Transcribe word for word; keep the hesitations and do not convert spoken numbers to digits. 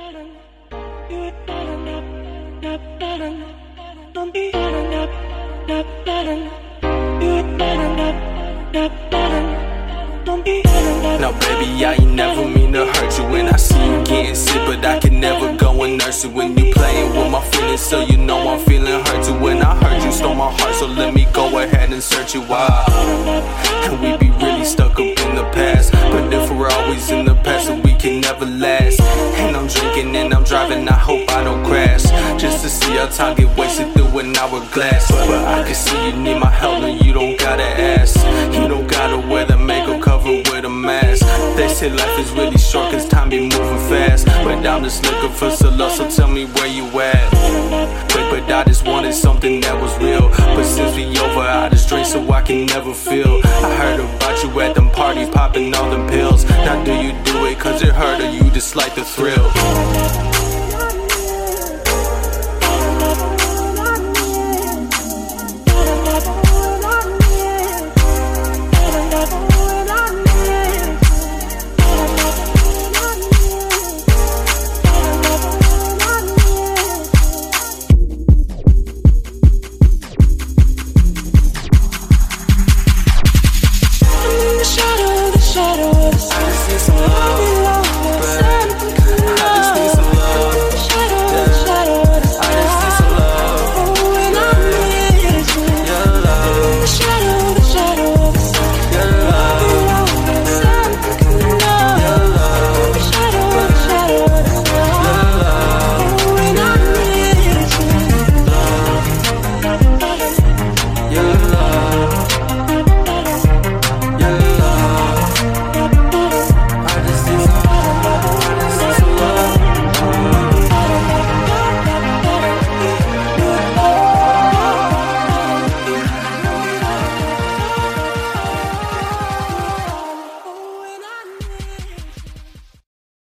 Now baby, I ain't never mean to hurt you. When I see you getting sick, but I can never go and nurse you. When you playing with my feelings, so you know I'm feeling hurt too. When I heard you stole my heart, so let me go ahead and search you out. And we be really stuck up in the past, but if we're always in the past, then we can never last. And I'm drinking and I'm driving, I hope I don't crash, just to see our time get wasted through an hourglass. But, but I can see you need my help, and you don't gotta ask. You don't gotta wear the makeup, cover with a mask. They say life is really short, cause time be moving fast, but I'm just looking for some love, so tell me where you at. But, but I just wanted something that was real, but since we over, I just drink so I can never feel. I heard about you at them parties, popping all them pills. Now do you do it cause it hurt, or you just like the thrill?